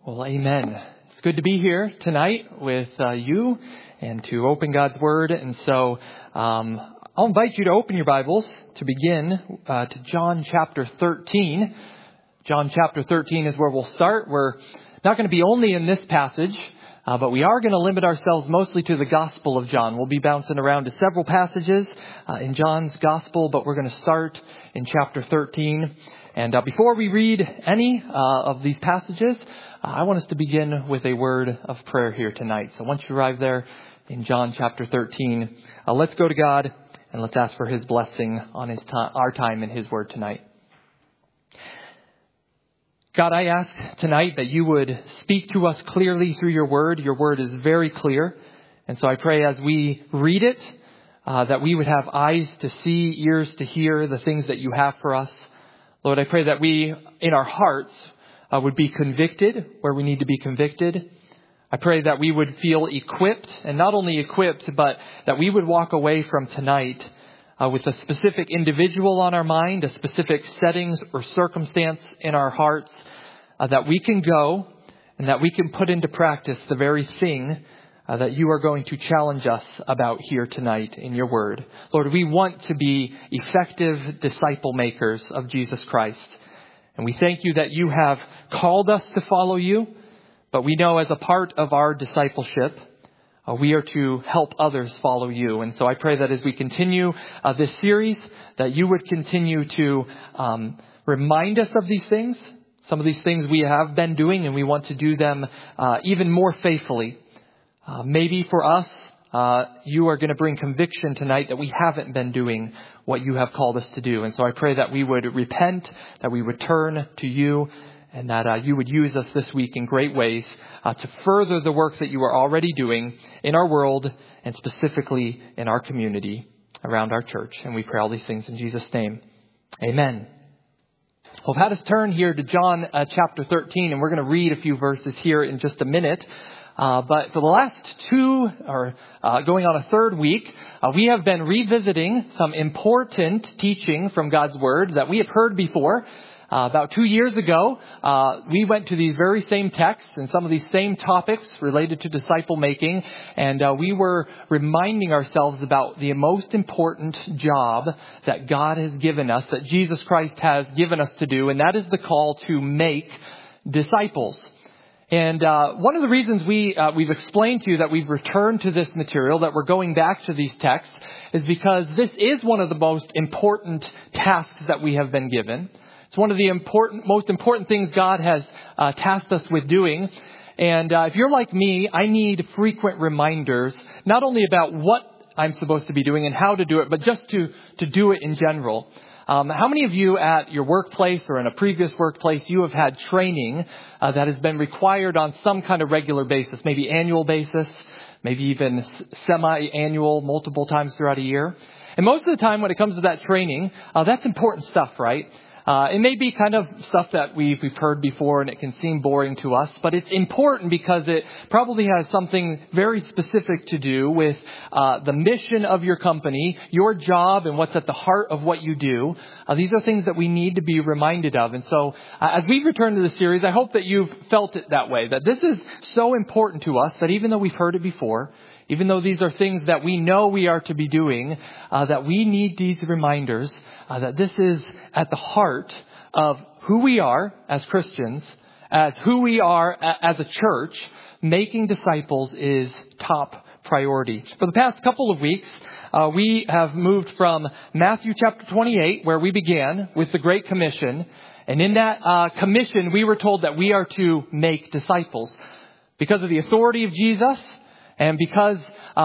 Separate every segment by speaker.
Speaker 1: Well, amen. It's good to be here tonight with you and to open God's Word. And so I'll invite you to open your Bibles to begin to John chapter 13. John chapter 13 is where we'll start. We're not going to be only in this passage, but we are going to limit ourselves mostly to the Gospel of John. We'll be bouncing around to several passages in John's Gospel, but we're going to start in chapter 13. And before we read any of these passages, I want us to begin with a word of prayer here tonight. So once you arrive there in John chapter 13, let's go to God and let's ask for His blessing on our time in His Word tonight. God, I ask tonight that you would speak to us clearly through your Word. Your Word is very clear. And so I pray as we read it, that we would have eyes to see, ears to hear the things that you have for us. Lord, I pray that we, in our hearts, would be convicted where we need to be convicted. I pray that we would feel equipped, and not only equipped, but that we would walk away from tonight with a specific individual on our mind, a specific settings or circumstance in our hearts, that we can go and that we can put into practice the very thing that you are going to challenge us about here tonight in your word. Lord, we want to be effective disciple makers of Jesus Christ. And we thank you that you have called us to follow you, but we know as a part of our discipleship, we are to help others follow you. And so I pray that as we continue this series, that you would continue to remind us of these things. Some of these things we have been doing, and we want to do them even more faithfully. Maybe for us, you are going to bring conviction tonight that we haven't been doing what you have called us to do. And so I pray that we would repent, that we would turn to you, and that you would use us this week in great ways to further the work that you are already doing in our world and specifically in our community around our church. And we pray all these things in Jesus' name. Amen. Well, I've had us turn here to John chapter 13, and we're going to read a few verses here in just a minute. But for the last going on a third week, we have been revisiting some important teaching from God's Word that we have heard before. About 2 years ago, we went to these very same texts and some of these same topics related to disciple making. And we were reminding ourselves about the most important job that God has given us, that Jesus Christ has given us to do. And that is the call to make disciples. And one of the reasons we've explained to you that we've returned to this material, that we're going back to these texts, is because this is one of the most important tasks that we have been given. It's one of the most important things God has tasked us with doing. And if you're like me, I need frequent reminders, not only about what I'm supposed to be doing and how to do it, but just to do it in general. How many of you at your workplace or in a previous workplace, you have had training that has been required on some kind of regular basis, maybe annual basis, maybe even semi-annual, multiple times throughout a year? And most of the time when it comes to that training, that's important stuff, right? It may be kind of stuff that we've heard before and it can seem boring to us, but it's important because it probably has something very specific to do with the mission of your company, your job, and what's at the heart of what you do. These are things that we need to be reminded of. And so as we return to the series, I hope that you've felt it that way, that this is so important to us that even though we've heard it before, even though these are things that we know we are to be doing, that we need these reminders that this is at the heart of who we are as Christians, as who we are as a church. Making disciples is top priority. For the past couple of weeks, we have moved from Matthew chapter 28, where we began with the Great Commission. And in that commission, we were told that we are to make disciples. Because of the authority of Jesus and because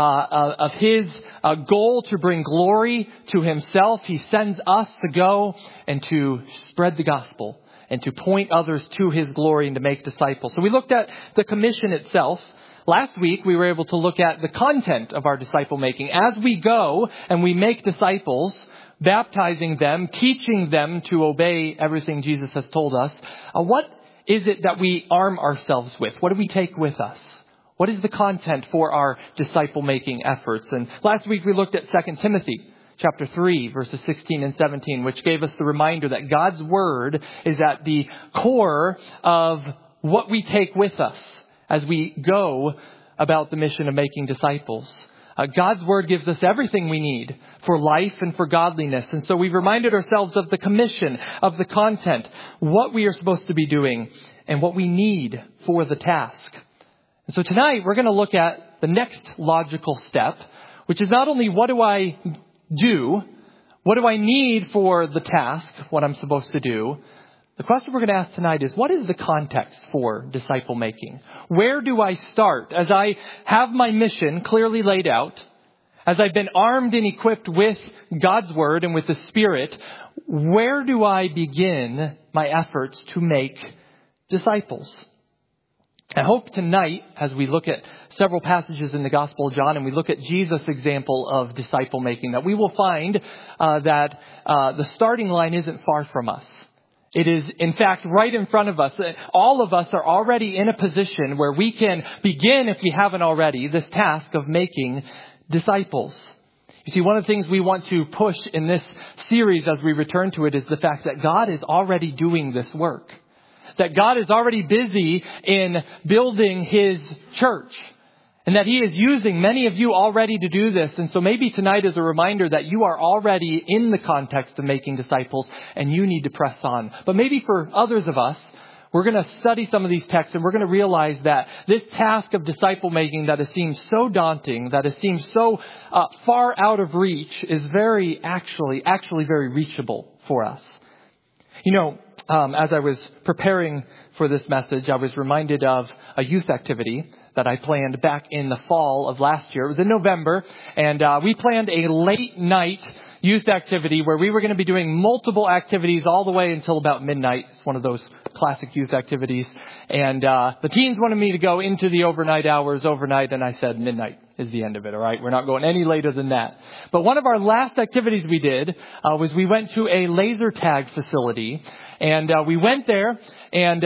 Speaker 1: of His goal to bring glory to Himself, He sends us to go and to spread the gospel and to point others to His glory and to make disciples. So we looked at the commission itself. Last week, we were able to look at the content of our disciple making. As we go and we make disciples, baptizing them, teaching them to obey everything Jesus has told us, what is it that we arm ourselves with? What do we take with us? What is the content for our disciple-making efforts? And last week we looked at 2 Timothy chapter 3, verses 16 and 17, which gave us the reminder that God's Word is at the core of what we take with us as we go about the mission of making disciples. God's word gives us everything we need for life and for godliness. And so we've reminded ourselves of the commission, of the content, what we are supposed to be doing, and what we need for the task. And so tonight we're going to look at the next logical step, which is not only what do I do, what do I need for the task, what I'm supposed to do. The question we're going to ask tonight is, what is the context for disciple making? Where do I start? As I have my mission clearly laid out, as I've been armed and equipped with God's word and with the Spirit, where do I begin my efforts to make disciples? I hope tonight, as we look at several passages in the Gospel of John and we look at Jesus' example of disciple making, that we will find that the starting line isn't far from us. It is, in fact, right in front of us. All of us are already in a position where we can begin, if we haven't already, this task of making disciples. You see, one of the things we want to push in this series as we return to it is the fact that God is already doing this work. That God is already busy in building His church. And that He is using many of you already to do this. And so maybe tonight is a reminder that you are already in the context of making disciples and you need to press on. But maybe for others of us, we're going to study some of these texts and we're going to realize that this task of disciple making that has seemed so daunting, that has seemed so far out of reach, is actually very reachable for us. You know, as I was preparing for this message, I was reminded of a youth activity that I planned back in the fall of last year. It was in November, and we planned a late night youth activity where we were going to be doing multiple activities all the way until about midnight. It's one of those classic youth activities. And the teens wanted me to go into the overnight hours overnight, and I said midnight is the end of it, all right? We're not going any later than that. But one of our last activities we did was we went to a laser tag facility, and we went there, and,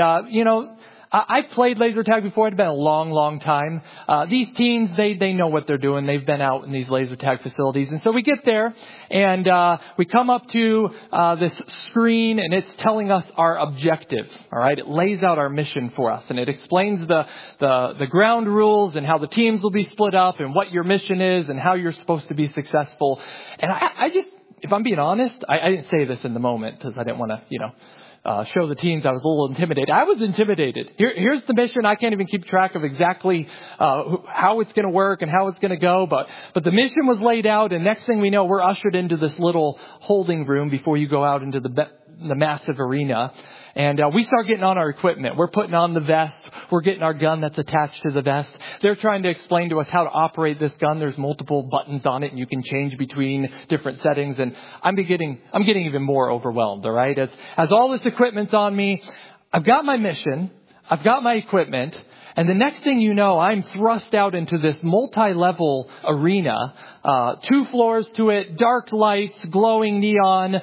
Speaker 1: I've played laser tag before. It's been a long, long time. These teens, they know what they're doing. They've been out in these laser tag facilities. And so we get there and we come up to this screen and it's telling us our objective. All right. It lays out our mission for us and it explains the ground rules and how the teams will be split up and what your mission is and how you're supposed to be successful. And I just, if I'm being honest, I didn't say this in the moment because I didn't want to, show the teens I was a little intimidated. I was intimidated. Here's the mission. I can't even keep track of exactly how it's going to work and how it's going to go. But the mission was laid out, and next thing we know, we're ushered into this little holding room before you go out into the massive arena. And we start getting on our equipment. We're putting on the vest. We're getting our gun that's attached to the vest. They're trying to explain to us how to operate this gun. There's multiple buttons on it, and you can change between different settings. And I'm getting even more overwhelmed, all right? As all this equipment's on me, I've got my mission. I've got my equipment. And the next thing you know, I'm thrust out into this multi-level arena, 2 floors to it, dark lights, glowing neon,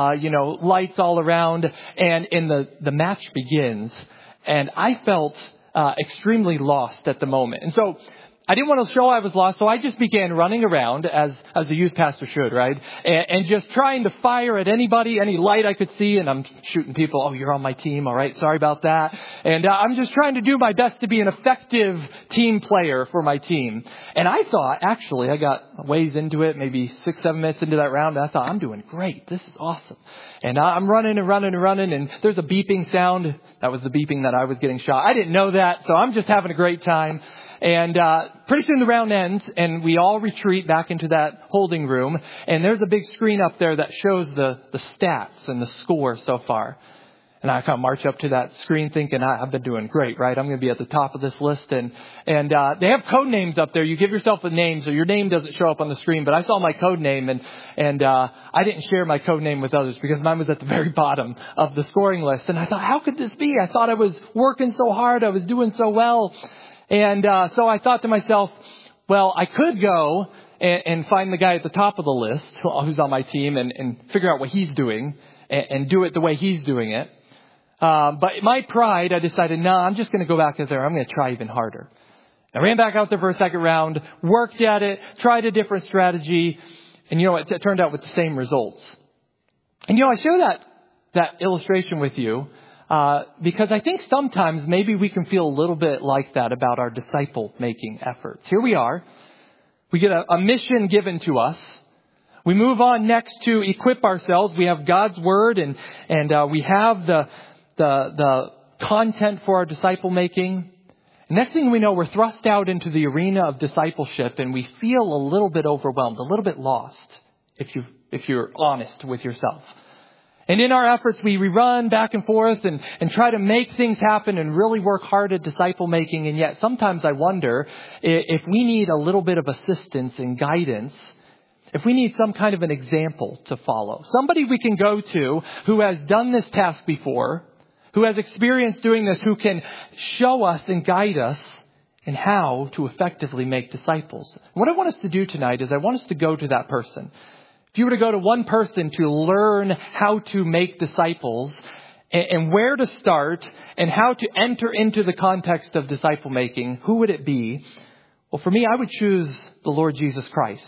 Speaker 1: lights all around. And the match begins. And I felt extremely lost at the moment. And so I didn't want to show I was lost, so I just began running around as a youth pastor should, right? And just trying to fire at anybody, any light I could see, and I'm shooting people. Oh, you're on my team, all right? Sorry about that. And I'm just trying to do my best to be an effective team player for my team. And I thought, actually, I got ways into it, maybe 6-7 minutes into that round, and I thought, I'm doing great. This is awesome. And I'm running, and there's a beeping sound. That was the beeping that I was getting shot. I didn't know that, so I'm just having a great time. And pretty soon the round ends and we all retreat back into that holding room. And there's a big screen up there that shows the stats and the score so far. And I kind of march up to that screen thinking, I've been doing great, right? I'm going to be at the top of this list. And they have code names up there. You give yourself a name so your name doesn't show up on the screen. But I saw my code name and I didn't share my code name with others because mine was at the very bottom of the scoring list. And I thought, how could this be? I thought I was working so hard. I was doing so well. And so I thought to myself, well, I could go and find the guy at the top of the list who's on my team and figure out what he's doing and do it the way he's doing it. But in my pride, I decided, no, I'm just going to go back out there. I'm going to try even harder. I ran back out there for a second round, worked at it, tried a different strategy. And it turned out with the same results. And I share that illustration with you because I think sometimes maybe we can feel a little bit like that about our disciple-making efforts. Here we are. We get a mission given to us. We move on next to equip ourselves. We have God's Word and we have the content for our disciple-making. Next thing we know, we're thrust out into the arena of discipleship and we feel a little bit overwhelmed, a little bit lost, if you're honest with yourself. And in our efforts, we run back and forth and try to make things happen and really work hard at disciple making. And yet sometimes I wonder if we need a little bit of assistance and guidance, if we need some kind of an example to follow. Somebody we can go to who has done this task before, who has experience doing this, who can show us and guide us in how to effectively make disciples. What I want us to do tonight is I want us to go to that person. If you were to go to one person to learn how to make disciples and where to start and how to enter into the context of disciple making, who would it be? Well, for me, I would choose the Lord Jesus Christ.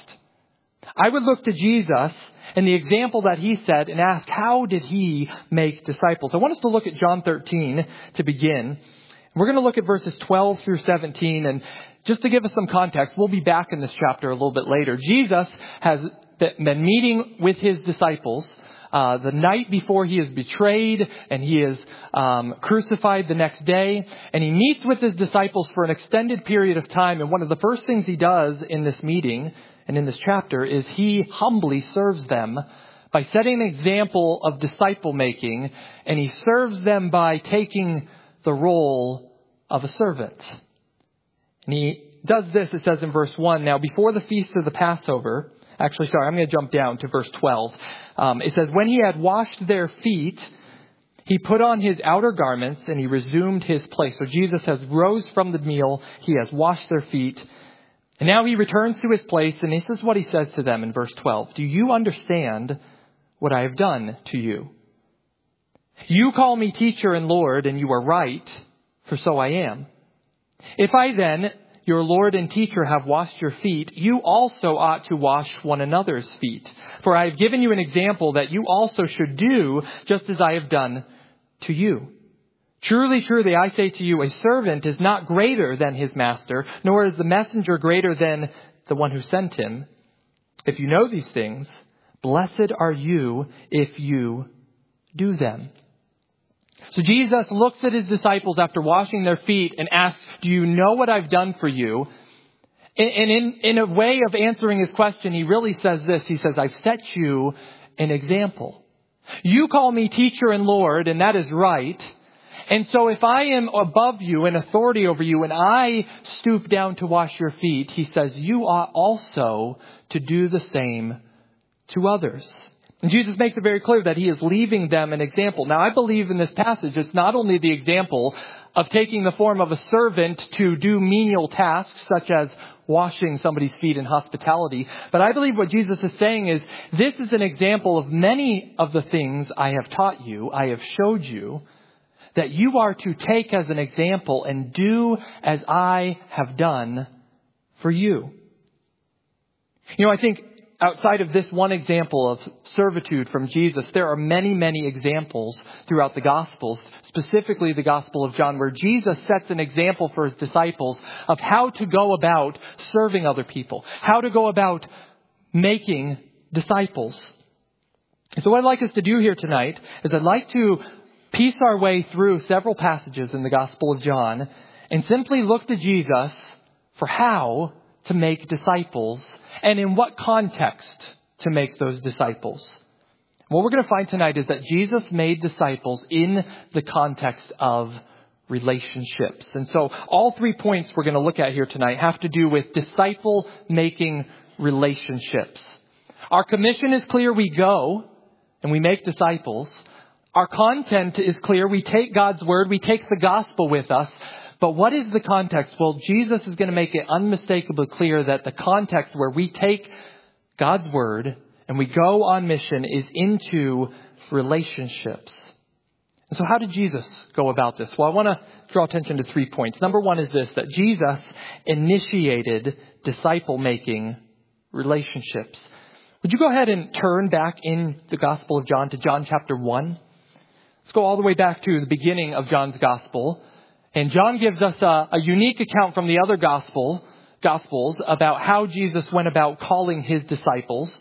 Speaker 1: I would look to Jesus and the example that he set and ask, how did he make disciples? I want us to look at John 13 to begin. We're going to look at verses 12 through 17. And just to give us some context, we'll be back in this chapter a little bit later. Jesus has been meeting with his disciples the night before he is betrayed and he is crucified the next day. And he meets with his disciples for an extended period of time. And one of the first things he does in this meeting and in this chapter is he humbly serves them by setting an example of disciple making. And he serves them by taking the role of a servant. And he does this, it says in verse 1, now before the feast of the Passover, I'm going to jump down to verse 12. It says, when he had washed their feet, he put on his outer garments and he resumed his place. So Jesus has rose from the meal. He has washed their feet. And now he returns to his place. And this is what he says to them in verse 12. Do you understand what I have done to you? You call me teacher and Lord, and you are right, for so I am. If I then, your Lord and teacher, have washed your feet, you also ought to wash one another's feet. For I have given you an example that you also should do just as I have done to you. Truly, truly, I say to you, a servant is not greater than his master, nor is the messenger greater than the one who sent him. If you know these things, blessed are you if you do them. So Jesus looks at his disciples after washing their feet and asks, do you know what I've done for you? And in a way of answering his question, he really says this. He says, I've set you an example. You call me teacher and Lord, and that is right. And so if I am above you in authority over you and I stoop down to wash your feet, he says, you ought also to do the same to others. And Jesus makes it very clear that he is leaving them an example. Now, I believe in this passage, it's not only the example of taking the form of a servant to do menial tasks, such as washing somebody's feet in hospitality, but I believe what Jesus is saying is, this is an example of many of the things I have taught you, I have showed you, that you are to take as an example and do as I have done for you. You know, I think outside of this one example of servitude from Jesus, there are many, many examples throughout the Gospels, specifically the Gospel of John, where Jesus sets an example for his disciples of how to go about serving other people, how to go about making disciples. So what I'd like us to do here tonight is I'd like to piece our way through several passages in the Gospel of John and simply look to Jesus for how to make disciples and in what context to make those disciples. What we're going to find tonight is that Jesus made disciples in the context of relationships. And so all 3 points we're going to look at here tonight have to do with disciple-making relationships. Our commission is clear. We go and we make disciples. Our content is clear. We take God's word. We take the gospel with us. But what is the context? Well, Jesus is going to make it unmistakably clear that the context where we take God's word and we go on mission is into relationships. And so how did Jesus go about this? Well, I want to draw attention to 3 points. Number one is this, that Jesus initiated disciple-making relationships. Would you go ahead and turn back in the Gospel of John to John chapter 1? Let's go all the way back to the beginning of John's gospel. And John gives us a unique account from the other gospels about how Jesus went about calling his disciples.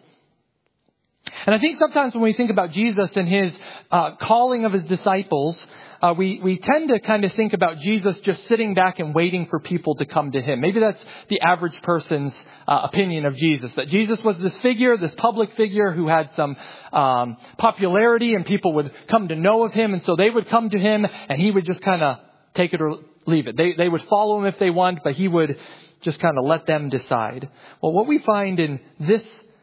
Speaker 1: And I think sometimes when we think about Jesus and his calling of his disciples, we tend to kind of think about Jesus just sitting back and waiting for people to come to him. Maybe that's the average person's opinion of Jesus, that Jesus was this figure, this public figure who had some popularity and people would come to know of him. And so they would come to him and he would just kind of take it or leave it. They would follow him if they want, but he would just kind of let them decide. Well, what we find in this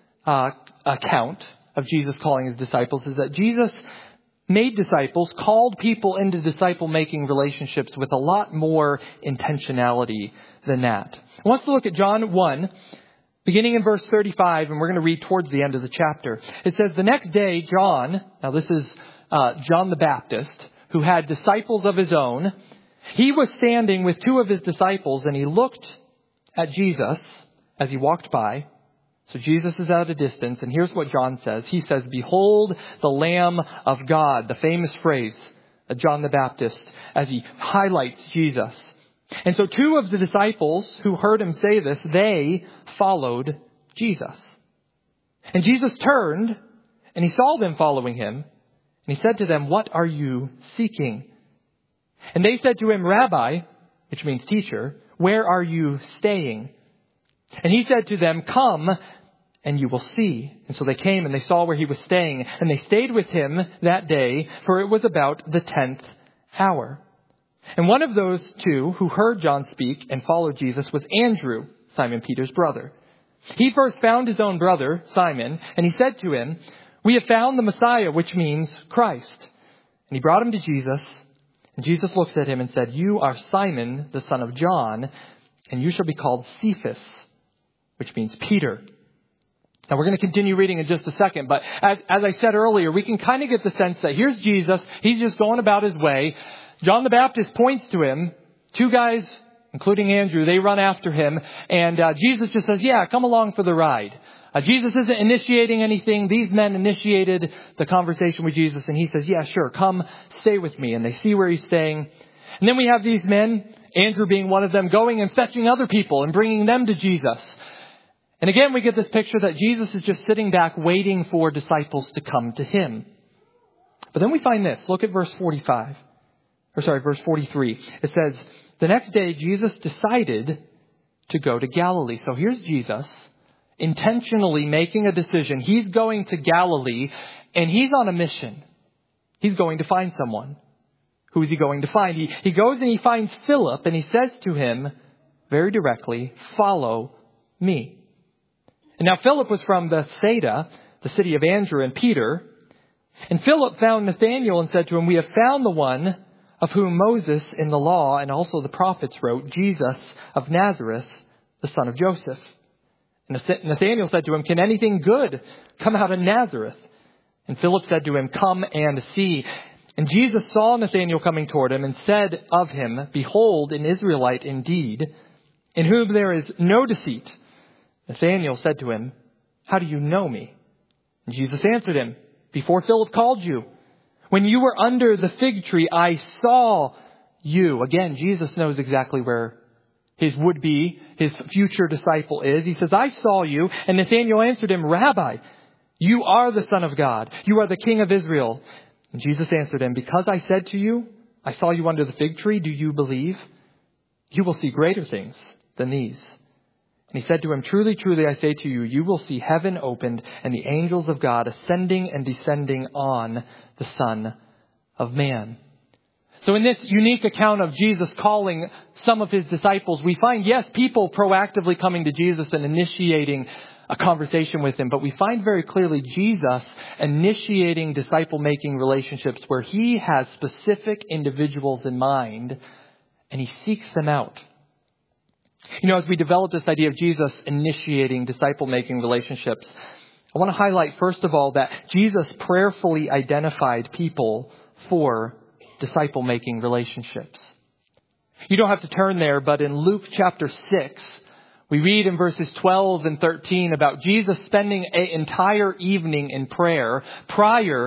Speaker 1: account of Jesus calling his disciples is that Jesus made disciples, called people into disciple-making relationships with a lot more intentionality than that. I want us to look at John 1, beginning in verse 35, and we're going to read towards the end of the chapter. It says, the next day, John, now this is John the Baptist, who had disciples of his own, he was standing with two of his disciples, and he looked at Jesus as he walked by. So Jesus is at a distance, and here's what John says. He says, behold the Lamb of God, the famous phrase of John the Baptist, as he highlights Jesus. And so two of the disciples who heard him say this, they followed Jesus. And Jesus turned, and he saw them following him, and he said to them, what are you seeking? And they said to him, Rabbi, which means teacher, where are you staying? And he said to them, come and you will see. And so they came and they saw where he was staying. And they stayed with him that day, for it was about the 10th hour. And one of those two who heard John speak and followed Jesus was Andrew, Simon Peter's brother. He first found his own brother, Simon, and he said to him, we have found the Messiah, which means Christ. And he brought him to Jesus. And Jesus looked at him and said, you are Simon, the son of John, and you shall be called Cephas, which means Peter. Now we're going to continue reading in just a second, but as I said earlier, we can kind of get the sense that here's Jesus. He's just going about his way. John the Baptist points to him. Two guys, including Andrew, they run after him. And Jesus just says, yeah, come along for the ride. Jesus isn't initiating anything. These men initiated the conversation with Jesus. And he says, yeah, sure, come stay with me. And they see where he's staying. And then we have these men, Andrew being one of them, going and fetching other people and bringing them to Jesus. And again, we get this picture that Jesus is just sitting back waiting for disciples to come to him. But then we find this. Look at verse 43. It says, the next day Jesus decided to go to Galilee. So here's Jesus intentionally making a decision. He's going to Galilee and he's on a mission. He's going to find someone. Who is he going to find? He goes and he finds Philip and he says to him very directly, follow me. And now Philip was from Bethsaida, the city of Andrew and Peter. And Philip found Nathanael and said to him, we have found the one of whom Moses in the law and also the prophets wrote, Jesus of Nazareth, the son of Joseph. And Nathanael said to him, can anything good come out of Nazareth? And Philip said to him, come and see. And Jesus saw Nathanael coming toward him and said of him, behold, an Israelite indeed, in whom there is no deceit. Nathanael said to him, how do you know me? And Jesus answered him, before Philip called you, when you were under the fig tree, I saw you. Again, Jesus knows exactly where his future disciple is. He says, I saw you. And Nathanael answered him, Rabbi, you are the Son of God. You are the King of Israel. And Jesus answered him, because I said to you, I saw you under the fig tree, do you believe? You will see greater things than these. And he said to him, truly, truly, I say to you, you will see heaven opened and the angels of God ascending and descending on the Son of Man. So in this unique account of Jesus calling some of his disciples, we find, yes, people proactively coming to Jesus and initiating a conversation with him. But we find very clearly Jesus initiating disciple-making relationships where he has specific individuals in mind and he seeks them out. You know, as we develop this idea of Jesus initiating disciple-making relationships, I want to highlight, first of all, that Jesus prayerfully identified people for disciple-making relationships. You don't have to turn there, but in Luke chapter 6, we read in verses 12 and 13 about Jesus spending an entire evening in prayer prior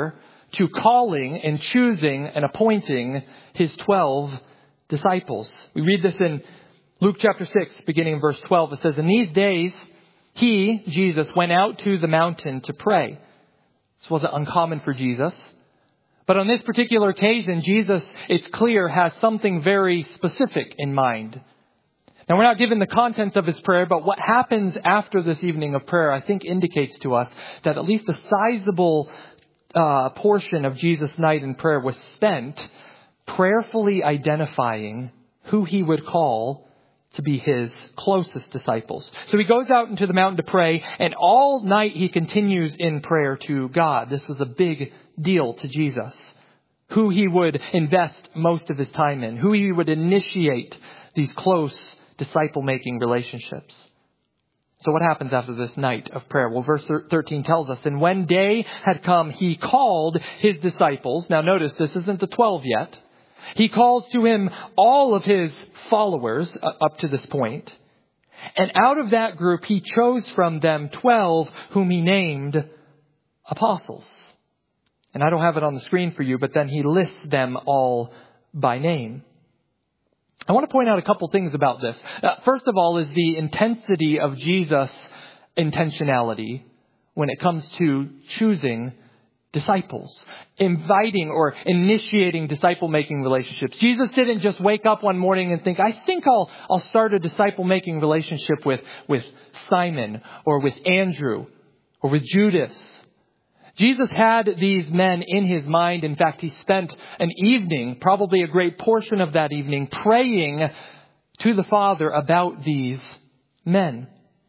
Speaker 1: to calling and choosing and appointing his 12 disciples. We read this in Luke chapter 6, beginning in verse 12. It says, "In these days, he, Jesus, went out to the mountain to pray." This wasn't uncommon for Jesus. But on this particular occasion, Jesus, it's clear, has something very specific in mind. Now, we're not given the contents of his prayer, but what happens after this evening of prayer, I think, indicates to us that at least a sizable portion of Jesus' night in prayer was spent prayerfully identifying who he would call to be his closest disciples. So he goes out into the mountain to pray, and all night he continues in prayer to God. This was a big deal to Jesus. Who he would invest most of his time in, who he would initiate these close disciple-making relationships. So what happens after this night of prayer? Well, verse 13 tells us, "And when day had come, he called his disciples." Now notice, this isn't the 12 yet. He calls to him all of his followers up to this point. And out of that group, he chose from them 12 whom he named apostles. And I don't have it on the screen for you, but then he lists them all by name. I want to point out a couple things about this. First of all is the intensity of Jesus' intentionality when it comes to choosing disciples, inviting or initiating disciple-making relationships. Jesus didn't just wake up one morning and think, "I think I'll start a disciple-making relationship with Simon or with Andrew or with Judas." Jesus had these men in his mind. In fact, he spent an evening, probably a great portion of that evening, praying to the Father about these men.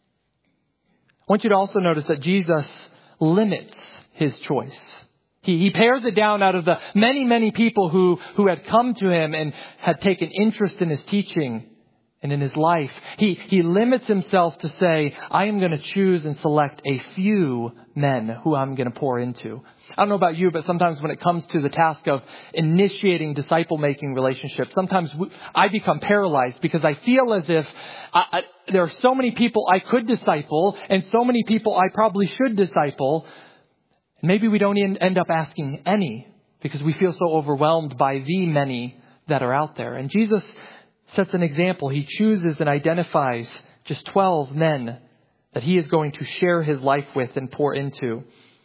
Speaker 1: I want you to also notice that Jesus limits his choice. He pares it down out of the many, many people who had come to him and had taken interest in his teaching and in his life. He limits himself to say, "I am going to choose and select a few men who I'm going to pour into." I don't know about you, but sometimes when it comes to the task of initiating disciple-making relationships, sometimes I become paralyzed because I feel as if there are so many people I could disciple and so many people I probably should disciple. And maybe we don't end up asking any because we feel so overwhelmed by the many that are out there. And Jesus sets an example. He chooses and identifies just 12 men that he is going to share his life with and pour into.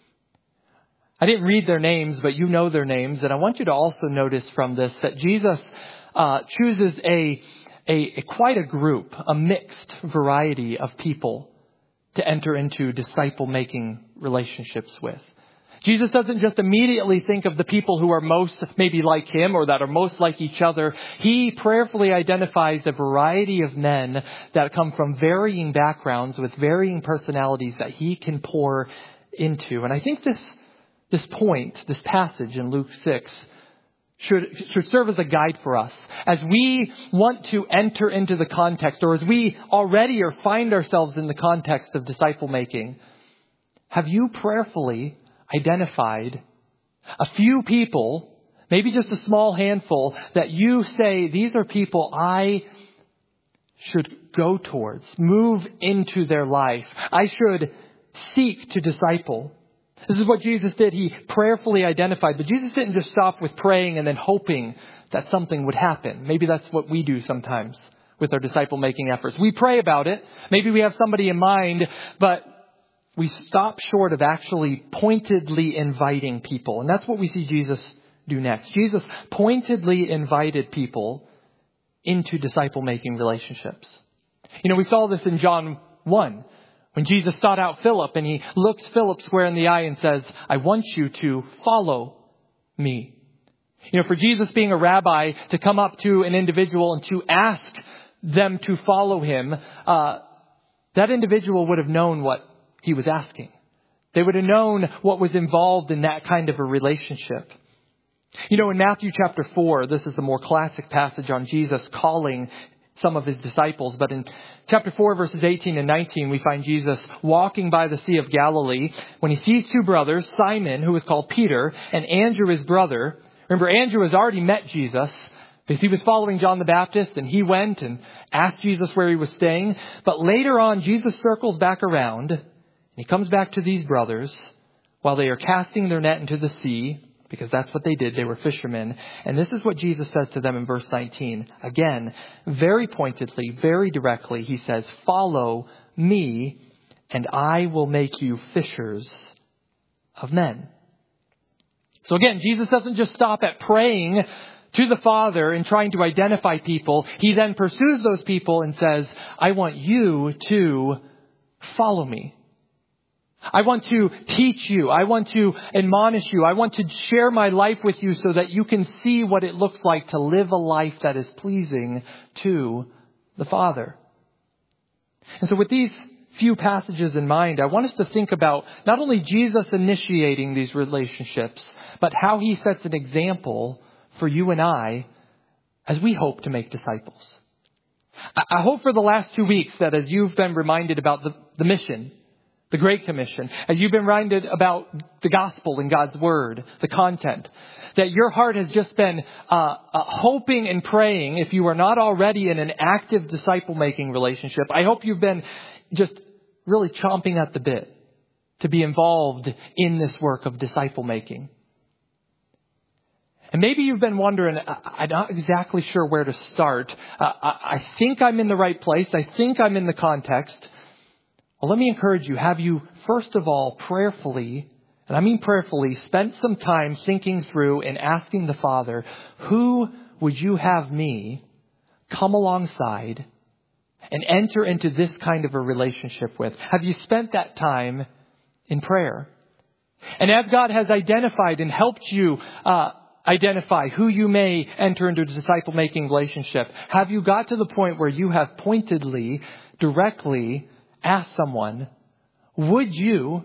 Speaker 1: I didn't read their names, but you know their names. And I want you to also notice from this that Jesus chooses quite a group, a mixed variety of people to enter into disciple-making relationships with. Jesus doesn't just immediately think of the people who are most maybe like him or that are most like each other. He prayerfully identifies a variety of men that come from varying backgrounds with varying personalities that he can pour into. And I think this point, this passage in Luke 6, should serve as a guide for us as we want to enter into the context, or as we already or find ourselves in the context of disciple making. Have you prayerfully identified a few people, maybe just a small handful, that you say, these are people I should go towards, move into their life, I should seek to disciple? This is what Jesus did. He prayerfully identified, but Jesus didn't just stop with praying and then hoping that something would happen. Maybe that's what we do sometimes with our disciple-making efforts. We pray about it. Maybe we have somebody in mind, but we stop short of actually pointedly inviting people. And that's what we see Jesus do next. Jesus pointedly invited people into disciple-making relationships. You know, we saw this in John 1. When Jesus sought out Philip and he looks Philip square in the eye and says, "I want you to follow me." You know, for Jesus being a rabbi to come up to an individual and to ask them to follow him, that individual would have known what he was asking. They would have known what was involved in that kind of a relationship. You know, in Matthew chapter 4, this is the more classic passage on Jesus calling some of his disciples. But in chapter 4, verses 18 and 19, we find Jesus walking by the Sea of Galilee when he sees two brothers, Simon, who is called Peter, and Andrew, his brother. Remember, Andrew has already met Jesus because he was following John the Baptist, and he went and asked Jesus where he was staying. But later on, Jesus circles back around, and he comes back to these brothers while they are casting their net into the sea because that's what they did. They were fishermen. And this is what Jesus says to them in verse 19. Again, very pointedly, very directly, he says, "Follow me, and I will make you fishers of men." So again, Jesus doesn't just stop at praying to the Father and trying to identify people. He then pursues those people and says, "I want you to follow me. I want to teach you. I want to admonish you. I want to share my life with you so that you can see what it looks like to live a life that is pleasing to the Father." And so with these few passages in mind, I want us to think about not only Jesus initiating these relationships, but how he sets an example for you and I as we hope to make disciples. I hope for the last 2 weeks that as you've been reminded about the mission, the Great Commission, as you've been reminded about the gospel and God's word, the content, that your heart has just been hoping and praying, if you are not already in an active disciple-making relationship, I hope you've been just really chomping at the bit to be involved in this work of disciple-making. And maybe you've been wondering, I'm not exactly sure where to start. I think I'm in the right place. I think I'm in the context. Well, let me encourage you. Have you, first of all, prayerfully, and I mean prayerfully, spent some time thinking through and asking the Father, who would you have me come alongside and enter into this kind of a relationship with? Have you spent that time in prayer? And as God has identified and helped you identify who you may enter into a disciple-making relationship, have you got to the point where you have pointedly, directly asked someone, would you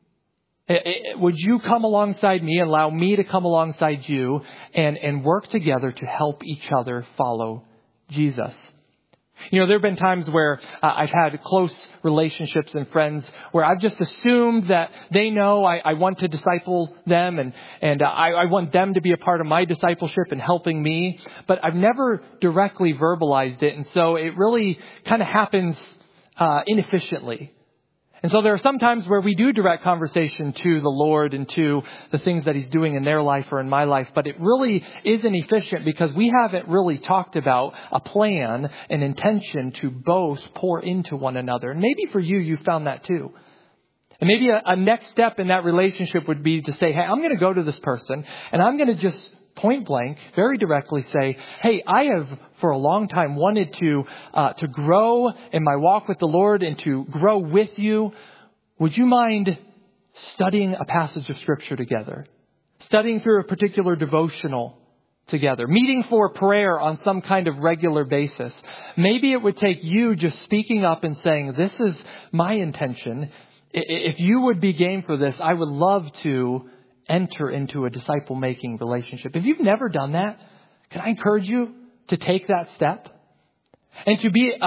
Speaker 1: come alongside me and allow me to come alongside you and work together to help each other follow Jesus? You know, there have been times where I've had close relationships and friends where I've just assumed that they know I want to disciple them and I want them to be a part of my discipleship and helping me. But I've never directly verbalized it. And so it really kind of happens inefficiently. And so there are some times where we do direct conversation to the Lord and to the things that he's doing in their life or in my life, but it really isn't efficient because we haven't really talked about a plan, an intention to both pour into one another. And maybe for you, you found that too. And maybe a next step in that relationship would be to say, hey, I'm going to go to this person and I'm going to just point blank, very directly say, hey, I have for a long time wanted to grow in my walk with the Lord and to grow with you. Would you mind studying a passage of Scripture together? Studying through a particular devotional together? Meeting for prayer on some kind of regular basis? Maybe it would take you just speaking up and saying, this is my intention. If you would be game for this, I would love to enter into a disciple-making relationship. If you've never done that, can I encourage you to take that step and to be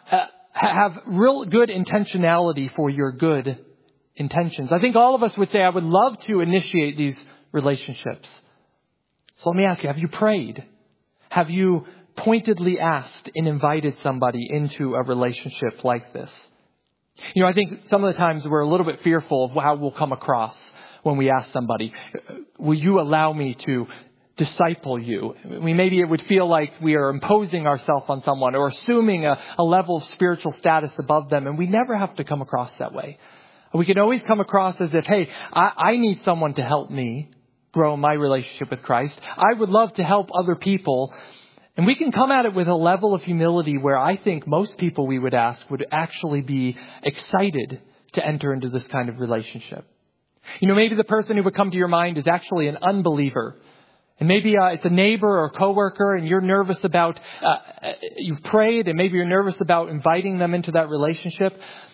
Speaker 1: have real good intentionality for your good intentions? I think all of us would say, I would love to initiate these relationships. So let me ask you, have you prayed? Have you pointedly asked and invited somebody into a relationship like this? You know, I think some of the times we're a little bit fearful of how we'll come across when we ask somebody, will you allow me to disciple you? Maybe it would feel like we are imposing ourselves on someone or assuming a level of spiritual status above them. And we never have to come across that way. We can always come across as if, hey, I need someone to help me grow my relationship with Christ. I would love to help other people. And we can come at it with a level of humility where I think most people we would ask would actually be excited to enter into this kind of relationship. You know, maybe the person who would come to your mind is actually an unbeliever. And maybe it's a neighbor or a coworker and you're nervous about, you've prayed and maybe you're nervous about inviting them into that relationship.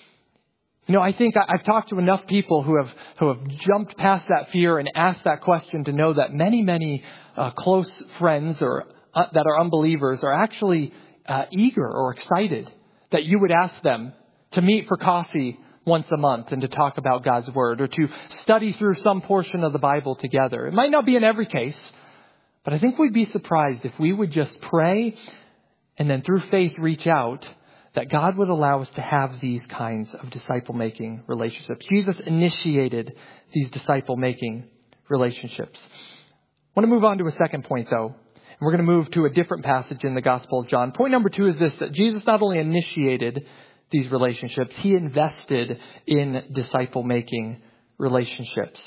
Speaker 1: You know, I think I've talked to enough people who have jumped past that fear and asked that question to know that many close friends or that are unbelievers are actually eager or excited that you would ask them to meet for coffee once a month and to talk about God's word or to study through some portion of the Bible together. It might not be in every case, but I think we'd be surprised if we would just pray and then through faith reach out that God would allow us to have these kinds of disciple-making relationships. Jesus initiated these disciple-making relationships. I want to move on to a second point, though. And we're going to move to a different passage in the Gospel of John. Point number 2 is this, that Jesus not only initiated these relationships, he invested in disciple-making relationships.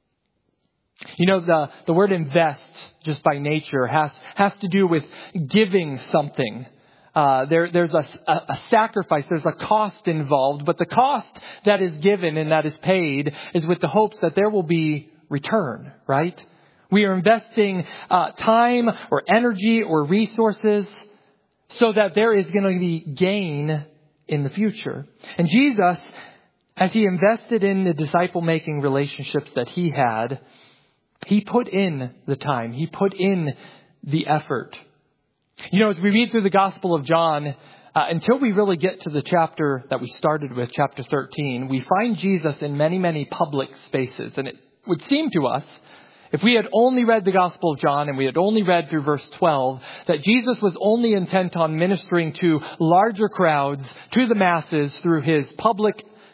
Speaker 1: You know, the word invest, just by nature, has to do with giving something. There's a sacrifice, there's a cost involved, but the cost that is given and that is paid is with the hopes that there will be return, right? We are investing time or energy or resources so that there is going to be gain in the future. And Jesus, as he invested in the disciple-making relationships that he had, he put in the time. He put in the effort. You know, as we read through the Gospel of John, until we really get to the chapter that we started with, chapter 13, we find Jesus in many, many public spaces. And it would seem to us, if we had only read the Gospel of John and we had only read through verse 12, that Jesus was only intent on ministering to larger crowds, to the masses, through his public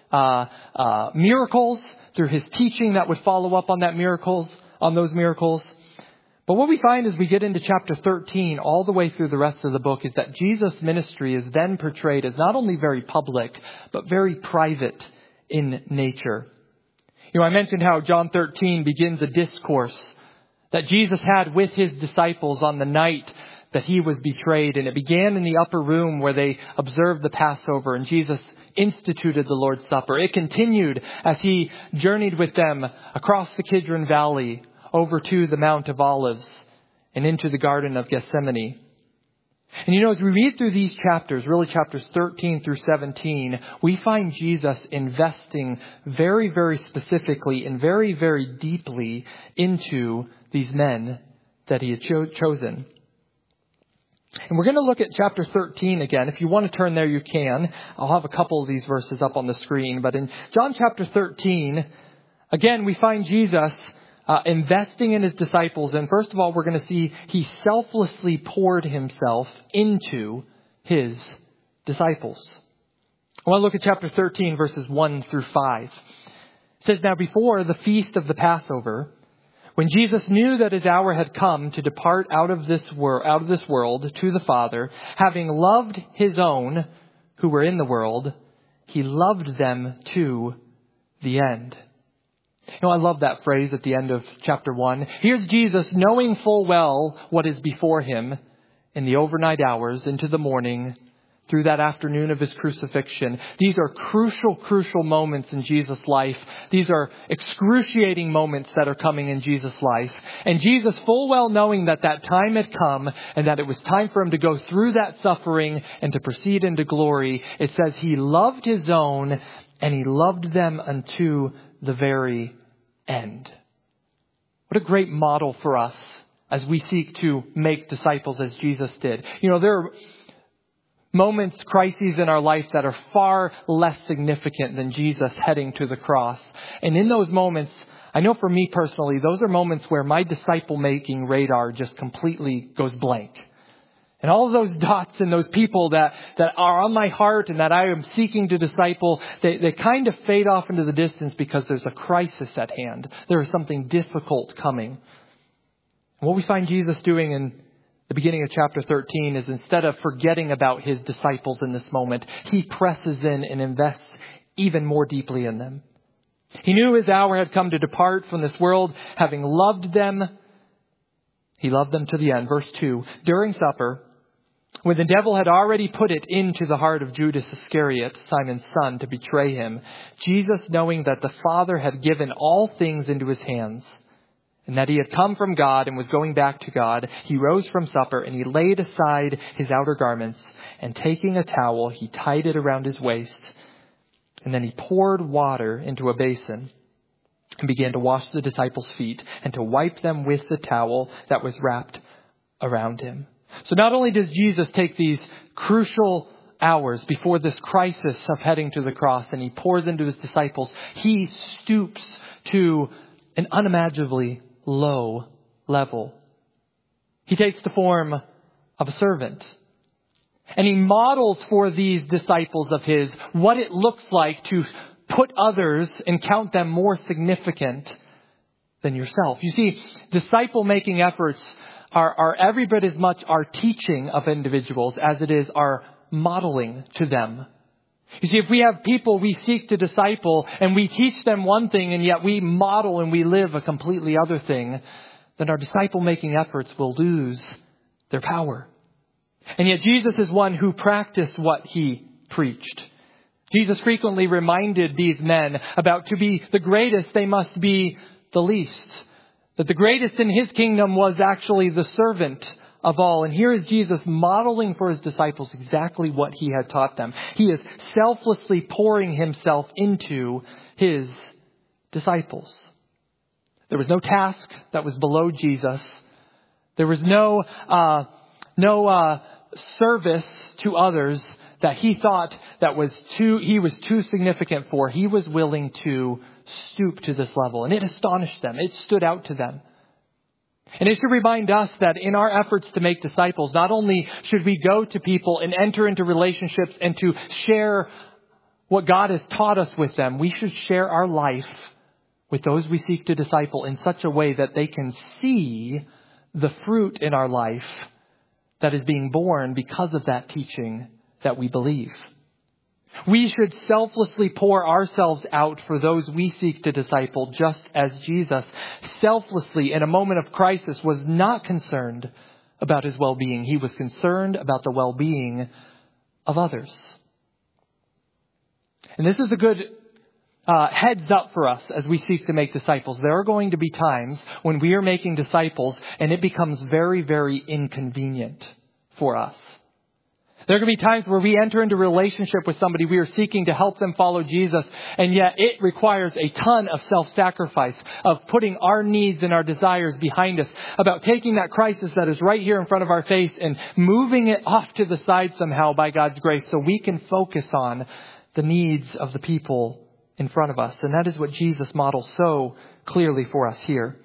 Speaker 1: miracles, through his teaching that would follow up on those miracles. But what we find as we get into chapter 13, all the way through the rest of the book, is that Jesus' ministry is then portrayed as not only very public, but very private in nature. You know, I mentioned how John 13 begins a discourse that Jesus had with his disciples on the night that he was betrayed. And it began in the upper room where they observed the Passover, and Jesus instituted the Lord's Supper. It continued as he journeyed with them across the Kidron Valley, over to the Mount of Olives, and into the Garden of Gethsemane. And you know, as we read through these chapters, really chapters 13 through 17, we find Jesus investing very, very specifically and very, very deeply into these men that he had chosen. And we're going to look at chapter 13 again. If you want to turn there, you can. I'll have a couple of these verses up on the screen. But in John chapter 13, again, we find Jesus investing in his disciples. And first of all, we're going to see he selflessly poured himself into his disciples. I want to look at chapter 13, verses 1 through 5. It says, "Now before the feast of the Passover, when Jesus knew that his hour had come to depart out of this world to the Father, having loved his own who were in the world, he loved them to the end." You know, I love that phrase at the end of chapter 1. Here's Jesus knowing full well what is before him in the overnight hours into the morning through that afternoon of his crucifixion. These are crucial moments in Jesus' life. These are excruciating moments that are coming in Jesus' life. And Jesus, full well knowing that that time had come and that it was time for him to go through that suffering and to proceed into glory, it says he loved his own and he loved them unto the very end. What a great model for us as we seek to make disciples as Jesus did. You know, there are moments, crises in our life that are far less significant than Jesus heading to the cross. And in those moments, I know for me personally, those are moments where my disciple-making radar just completely goes blank. And all of those dots and those people that are on my heart and that I am seeking to disciple, they kind of fade off into the distance because there's a crisis at hand. There is something difficult coming. And what we find Jesus doing in the beginning of chapter 13 is, instead of forgetting about his disciples in this moment, he presses in and invests even more deeply in them. He knew his hour had come to depart from this world, having loved them. He loved them to the end. Verse 2, "During supper, when the devil had already put it into the heart of Judas Iscariot, Simon's son, to betray him, Jesus, knowing that the Father had given all things into his hands, and that he had come from God and was going back to God, he rose from supper and he laid aside his outer garments, and taking a towel, he tied it around his waist. And then he poured water into a basin and began to wash the disciples' feet and to wipe them with the towel that was wrapped around him." So not only does Jesus take these crucial hours before this crisis of heading to the cross and he pours into his disciples, he stoops to an unimaginably low level. He takes the form of a servant. And he models for these disciples of his what it looks like to put others and count them more significant than yourself. You see, disciple-making efforts are every bit as much our teaching of individuals as it is our modeling to them. You see, if we have people we seek to disciple and we teach them one thing and yet we model and we live a completely other thing, then our disciple-making efforts will lose their power. And yet Jesus is one who practiced what he preached. Jesus frequently reminded these men about to be the greatest, they must be the least. That the greatest in his kingdom was actually the servant of all. And here is Jesus modeling for his disciples exactly what he had taught them. He is selflessly pouring himself into his disciples. There was no task that was below Jesus. There was no service to others that he thought that he was too significant for. He was willing to stoop to this level. And it astonished them. It stood out to them. And it should remind us that in our efforts to make disciples, not only should we go to people and enter into relationships and to share what God has taught us with them, we should share our life with those we seek to disciple in such a way that they can see the fruit in our life that is being born because of that teaching that we believe. We should selflessly pour ourselves out for those we seek to disciple, just as Jesus selflessly, in a moment of crisis, was not concerned about his well-being. He was concerned about the well-being of others. And this is a good heads up for us as we seek to make disciples. There are going to be times when we are making disciples and it becomes very, very inconvenient for us. There are going to be times where we enter into a relationship with somebody we are seeking to help them follow Jesus, and yet it requires a ton of self-sacrifice, of putting our needs and our desires behind us, about taking that crisis that is right here in front of our face and moving it off to the side somehow by God's grace so we can focus on the needs of the people in front of us. And that is what Jesus models so clearly for us here.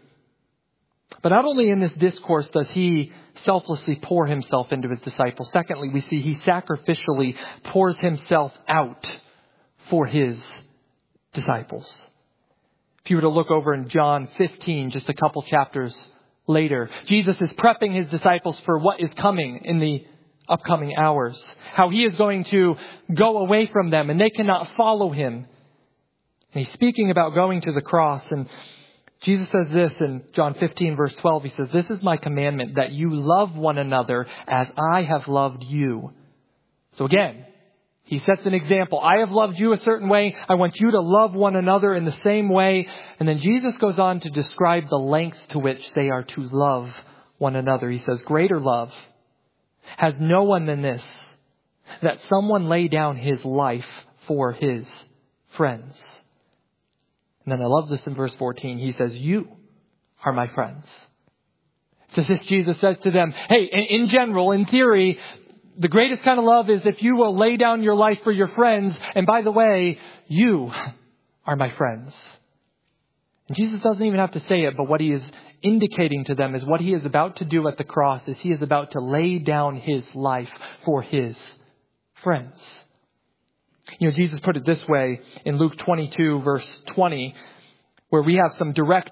Speaker 1: But not only in this discourse does he selflessly pour himself into his disciples. Secondly, we see he sacrificially pours himself out for his disciples. If you were to look over in John 15, just a couple chapters later, Jesus is prepping his disciples for what is coming in the upcoming hours. How he is going to go away from them and they cannot follow him. And he's speaking about going to the cross. And Jesus says this in John 15, verse 12. He says, "This is my commandment, that you love one another as I have loved you." So again, he sets an example. I have loved you a certain way. I want you to love one another in the same way. And then Jesus goes on to describe the lengths to which they are to love one another. He says, "Greater love has no one than this, that someone lay down his life for his friends." And then I love this in verse 14. He says, "You are my friends." So this Jesus says to them, hey, in general, in theory, the greatest kind of love is if you will lay down your life for your friends. And by the way, you are my friends. And Jesus doesn't even have to say it, but what he is indicating to them is what he is about to do at the cross is he is about to lay down his life for his friends. You know, Jesus put it this way in Luke 22, verse 20, where we have some direct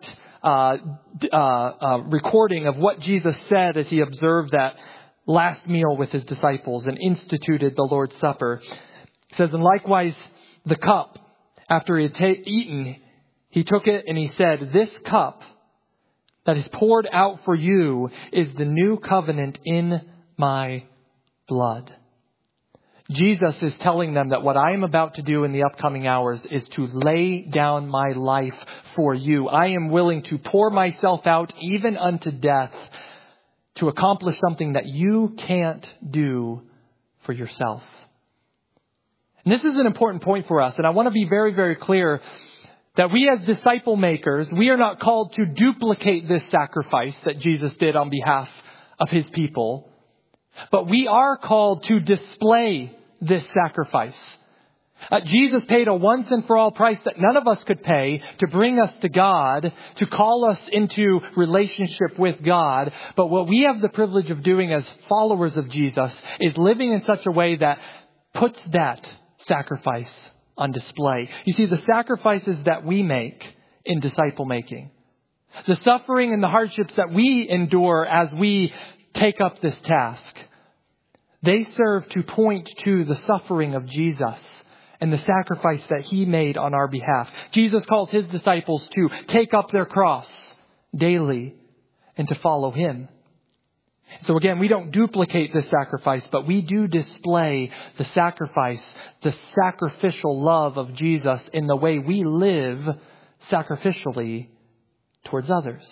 Speaker 1: recording of what Jesus said as he observed that last meal with his disciples and instituted the Lord's Supper. It says, "And likewise the cup, after he had eaten, he took it and he said, 'This cup that is poured out for you is the new covenant in my blood.'" Jesus is telling them that what I am about to do in the upcoming hours is to lay down my life for you. I am willing to pour myself out even unto death to accomplish something that you can't do for yourself. And this is an important point for us. And I want to be very, very clear that we as disciple makers, we are not called to duplicate this sacrifice that Jesus did on behalf of his people. But we are called to display this sacrifice. Jesus paid a once and for all price that none of us could pay to bring us to God, to call us into relationship with God. But what we have the privilege of doing as followers of Jesus is living in such a way that puts that sacrifice on display. You see, the sacrifices that we make in disciple making, The suffering and the hardships that we endure as we take up this task, they serve to point to the suffering of Jesus and the sacrifice that he made on our behalf. Jesus calls his disciples to take up their cross daily and to follow him. So again, we don't duplicate this sacrifice, but we do display the sacrifice, the sacrificial love of Jesus in the way we live sacrificially towards others.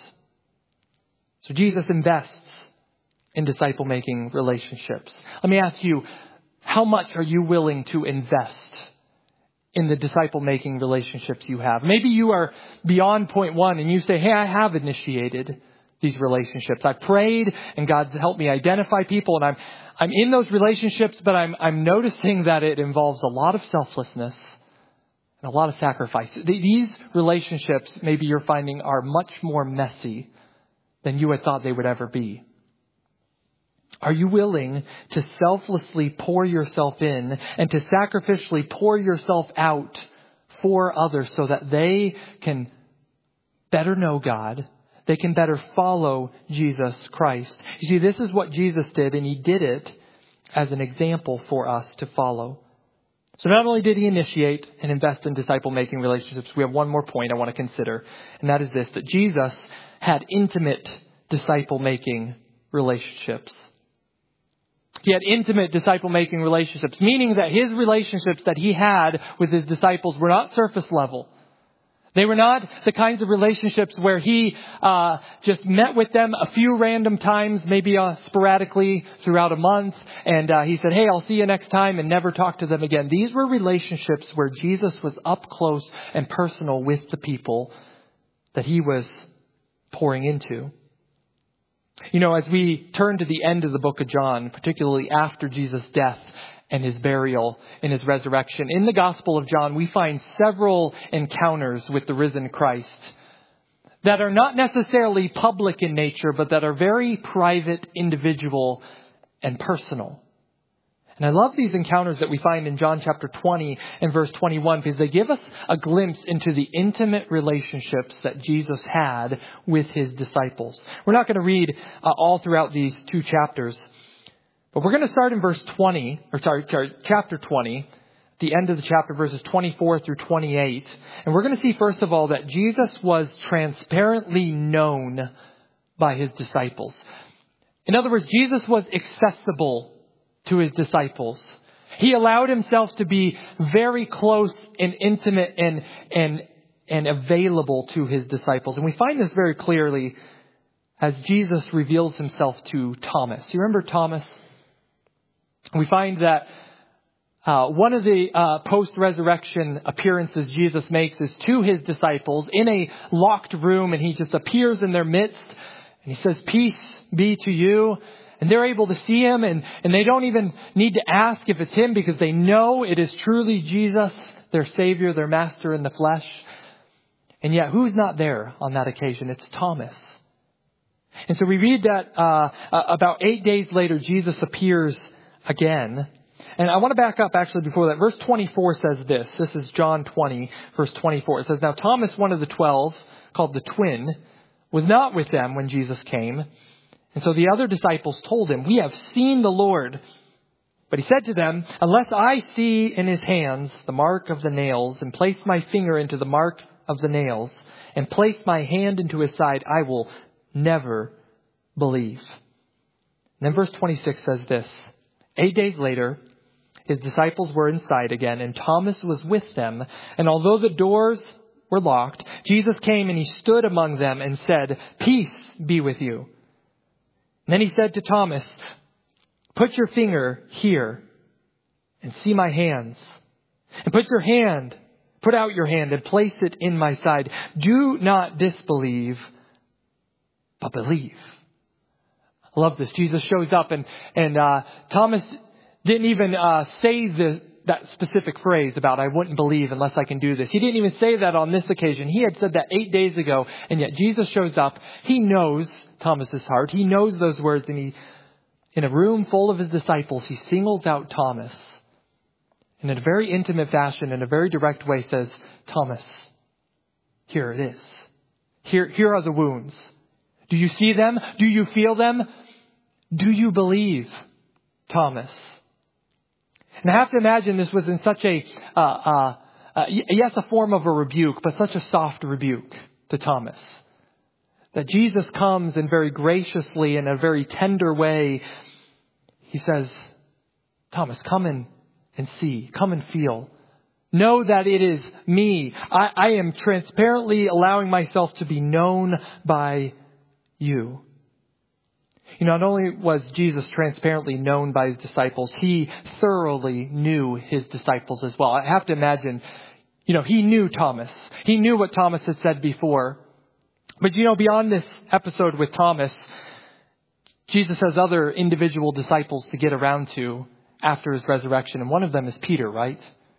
Speaker 1: So Jesus invests in disciple-making relationships. Let me ask you, how much are you willing to invest in the disciple-making relationships you have? Maybe you are beyond point one and you say, hey, I have initiated these relationships. I prayed and God's helped me identify people, and I'm in those relationships, but I'm noticing that it involves a lot of selflessness and a lot of sacrifice. These relationships, maybe you're finding, are much more messy than you had thought they would ever be. Are you willing to selflessly pour yourself in and to sacrificially pour yourself out for others so that they can better know God? They can better follow Jesus Christ. You see, this is what Jesus did, and he did it as an example for us to follow. So not only did he initiate and invest in disciple-making relationships, we have one more point I want to consider, and that is this, that Jesus had intimate disciple-making relationships. He had intimate disciple-making relationships, meaning that his relationships that he had with his disciples were not surface level. They were not the kinds of relationships where he just met with them a few random times, maybe sporadically throughout a month. And he said, hey, I'll see you next time, and never talk to them again. These were relationships where Jesus was up close and personal with the people that he was pouring into. You know, as we turn to the end of the book of John, particularly after Jesus' death and his burial and his resurrection, in the Gospel of John, we find several encounters with the risen Christ that are not necessarily public in nature, but that are very private, individual, and personal. And I love these encounters that we find in John chapter 20 and verse 21 because they give us a glimpse into the intimate relationships that Jesus had with his disciples. We're not going to read all throughout these two chapters, but we're going to start in chapter 20, the end of the chapter, verses 24 through 28. And we're going to see, first of all, that Jesus was transparently known by his disciples. In other words, Jesus was accessible to his disciples. He allowed himself to be very close and intimate and available to his disciples. And we find this very clearly as Jesus reveals himself to Thomas. You remember Thomas? We find that one of the post-resurrection appearances Jesus makes is to his disciples in a locked room, and he just appears in their midst, and he says, "Peace be to you." And they're able to see him, and they don't even need to ask if it's him because they know it is truly Jesus, their Savior, their Master in the flesh. And yet, who's not there on that occasion? It's Thomas. And so we read that about 8 days later, Jesus appears again. And I want to back up actually before that. Verse 24 says this. This is John 20, verse 24. It says, "Now Thomas, one of the 12, called the twin, was not with them when Jesus came. And so the other disciples told him, 'We have seen the Lord.' But he said to them, 'Unless I see in his hands the mark of the nails, and place my finger into the mark of the nails, and place my hand into his side, I will never believe.'" And then verse 26 says this. 8 days later, his disciples were inside again, and Thomas was with them. And although the doors were locked, Jesus came and he stood among them and said, "Peace be with you." And then he said to Thomas, "Put your finger here and see my hands. And put out your hand and place it in my side. Do not disbelieve, but believe." I love this. Jesus shows up and Thomas didn't even say that specific phrase about "I wouldn't believe unless I can do this." He didn't even say that on this occasion. He had said that 8 days ago, and yet Jesus shows up. He knows Thomas's heart. He knows those words, and in a room full of his disciples, he singles out Thomas. And in a very intimate fashion, in a very direct way, says, "Thomas, here it is. Here are the wounds. Do you see them? Do you feel them? Do you believe, Thomas? And I have to imagine this was in such a form of a rebuke, but such a soft rebuke to Thomas. That Jesus comes and very graciously, in a very tender way, he says, Thomas, come and see. Come and feel. Know that it is me. I am transparently allowing myself to be known by you. Not only was Jesus transparently known by his disciples, he thoroughly knew his disciples as well. I have to imagine, he knew Thomas. He knew what Thomas had said before. But beyond this episode with Thomas, Jesus has other individual disciples to get around to after his resurrection. And one of them is Peter, right?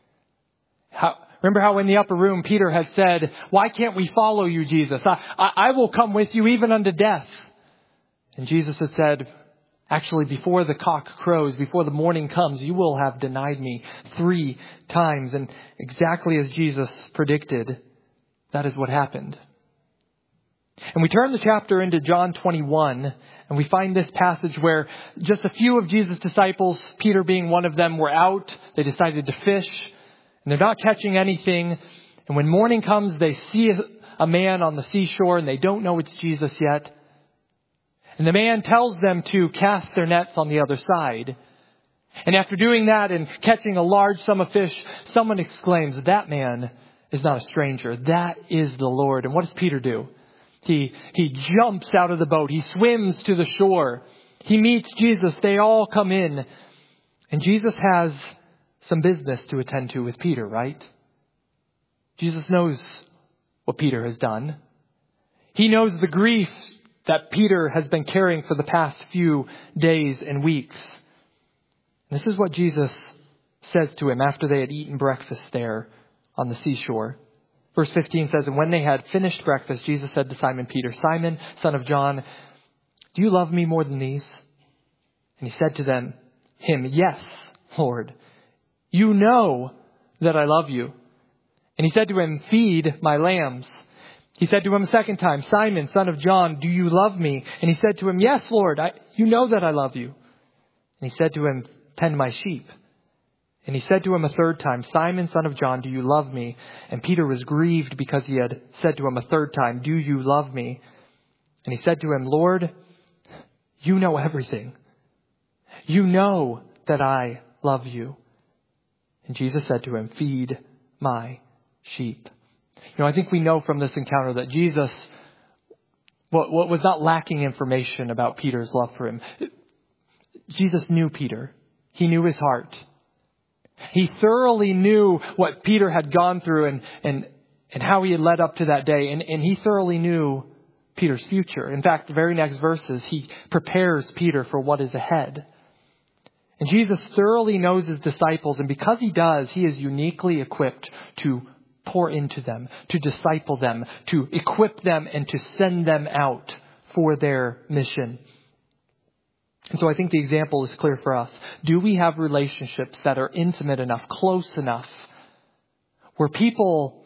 Speaker 1: Remember how in the upper room, Peter had said, why can't we follow you, Jesus? I will come with you even unto death. And Jesus had said, actually, before the cock crows, before the morning comes, you will have denied me 3 times. And exactly as Jesus predicted, that is what happened. And we turn the chapter into John 21, and we find this passage where just a few of Jesus' disciples, Peter being one of them, were out. They decided to fish, and they're not catching anything. And when morning comes, they see a man on the seashore, and they don't know it's Jesus yet. And the man tells them to cast their nets on the other side. And after doing that and catching a large sum of fish, someone exclaims, that man is not a stranger. That is the Lord. And what does Peter do? He jumps out of the boat. He swims to the shore. He meets Jesus. They all come in. And Jesus has some business to attend to with Peter, right? Jesus knows what Peter has done. He knows the grief that Peter has been carrying for the past few days and weeks. This is what Jesus says to him after they had eaten breakfast there on the seashore. Verse 15 says, and when they had finished breakfast, Jesus said to Simon Peter, Simon, son of John, do you love me more than these? And he said to him, yes, Lord, you know that I love you. And he said to him, feed my lambs. He said to him a second time, Simon, son of John, do you love me? And he said to him, yes, Lord, you know that I love you. And he said to him, tend my sheep. And he said to him a third time, Simon, son of John, do you love me? And Peter was grieved because he had said to him a third time, do you love me? And he said to him, Lord, you know everything. You know that I love you. And Jesus said to him, feed my sheep. I think we know from this encounter that Jesus what was not lacking information about Peter's love for him. Jesus knew Peter. He knew his heart. He thoroughly knew what Peter had gone through and how he had led up to that day. And he thoroughly knew Peter's future. In fact, the very next verses, he prepares Peter for what is ahead. And Jesus thoroughly knows his disciples. And because he does, he is uniquely equipped to pour into them, to disciple them, to equip them, and to send them out for their mission. And so I think the example is clear for us. Do we have relationships that are intimate enough, close enough, where people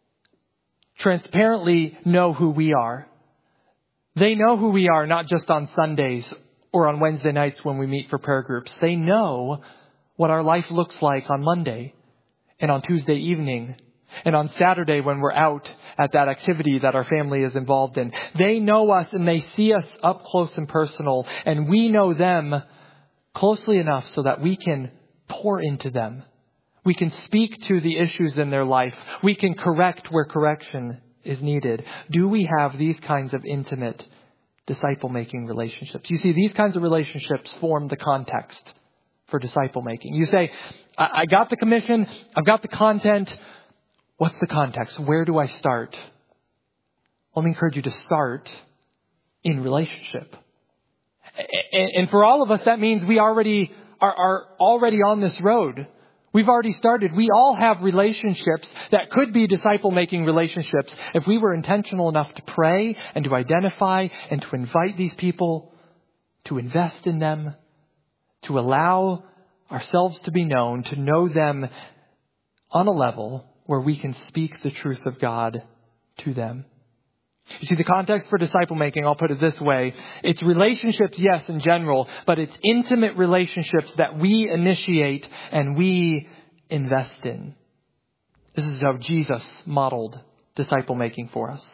Speaker 1: transparently know who we are? They know who we are, not just on Sundays or on Wednesday nights when we meet for prayer groups. They know what our life looks like on Monday and on Tuesday evening and on Saturday when we're out at that activity that our family is involved in. They know us and they see us up close and personal, and we know them closely enough so that we can pour into them. We can speak to the issues in their life. We can correct where correction is needed. Do we have these kinds of intimate disciple-making relationships? You see, these kinds of relationships form the context for disciple-making. You say, I got the commission, I've got the content. What's the context? Where do I start? Let me encourage you to start in relationship. And for all of us, that means we already are already on this road. We've already started. We all have relationships that could be disciple-making relationships if we were intentional enough to pray and to identify and to invite these people, to invest in them, to allow ourselves to be known, to know them on a level where we can speak the truth of God to them. You see, the context for disciple making, I'll put it this way. It's relationships, yes, in general, but it's intimate relationships that we initiate and we invest in. This is how Jesus modeled disciple making for us.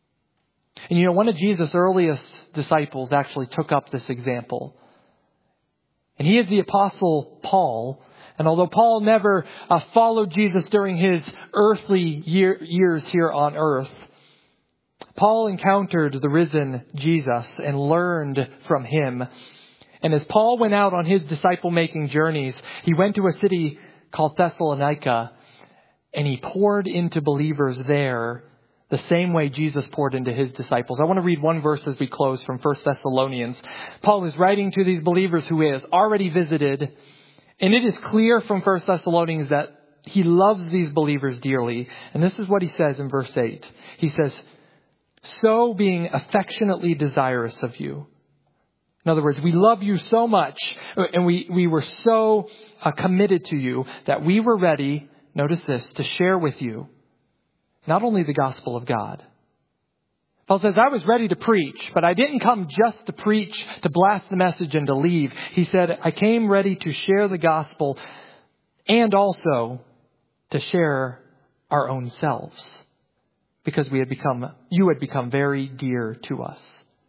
Speaker 1: And one of Jesus' earliest disciples actually took up this example. And he is the Apostle Paul. And although Paul never followed Jesus during his earthly years here on earth, Paul encountered the risen Jesus and learned from him. And as Paul went out on his disciple-making journeys, he went to a city called Thessalonica, and he poured into believers there the same way Jesus poured into his disciples. I want to read one verse as we close from 1 Thessalonians. Paul is writing to these believers who he has already visited, and it is clear from 1 Thessalonians that he loves these believers dearly. And this is what he says in verse 8. He says, "So being affectionately desirous of you." In other words, we love you so much, and we were so committed to you that we were ready, notice this, to share with you not only the gospel of God. Paul says, I was ready to preach, but I didn't come just to preach, to blast the message and to leave. He said, I came ready to share the gospel and also to share our own selves, because you had become very dear to us.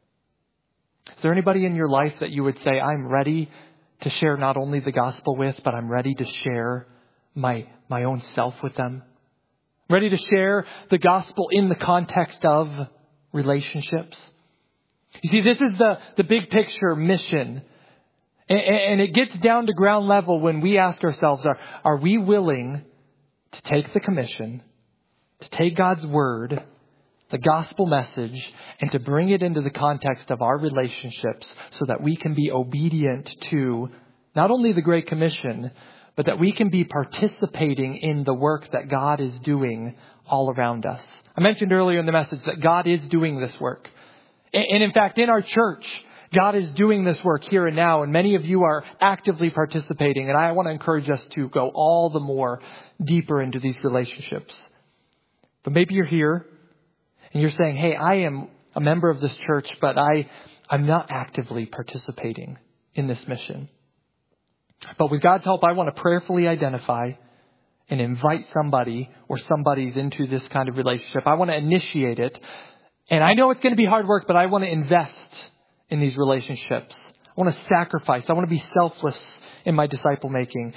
Speaker 1: Is there anybody in your life that you would say, I'm ready to share not only the gospel with, but I'm ready to share my own self with them? Ready to share the gospel in the context of relationships? You see, this is the big picture mission. And it gets down to ground level when we ask ourselves, are we willing to take the commission, to take God's word, the gospel message, and to bring it into the context of our relationships so that we can be obedient to not only the Great Commission, but that we can be participating in the work that God is doing all around us. I mentioned earlier in the message that God is doing this work. And in fact, in our church, God is doing this work here and now, and many of you are actively participating. And I want to encourage us to go all the more deeper into these relationships. But maybe you're here and you're saying, hey, I am a member of this church, but I'm not actively participating in this mission. But with God's help, I want to prayerfully identify and invite somebody or somebody's into this kind of relationship. I want to initiate it. And I know it's going to be hard work, but I want to invest in these relationships. I want to sacrifice. I want to be selfless in my disciple making.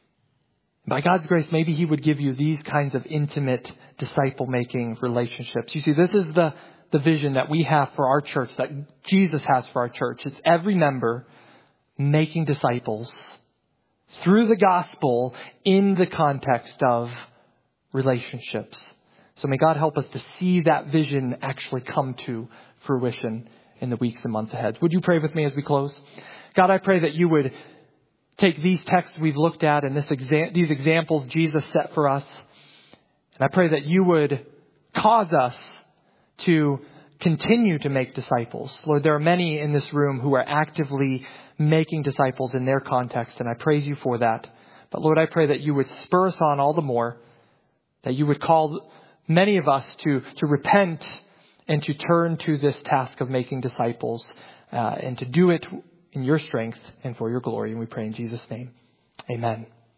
Speaker 1: By God's grace, maybe He would give you these kinds of intimate disciple making relationships. You see, this is the vision that we have for our church, that Jesus has for our church. It's every member making disciples through the gospel in the context of relationships. So may God help us to see that vision actually come to fruition in the weeks and months ahead. Would you pray with me as we close? God, I pray that you would take these texts we've looked at and these examples Jesus set for us. And I pray that you would cause us to continue to make disciples. Lord, there are many in this room who are actively making disciples in their context, and I praise you for that. But Lord, I pray that you would spur us on all the more, that you would call many of us to repent and to turn to this task of making disciples, and to do it in your strength and for your glory. And we pray in Jesus' name. Amen.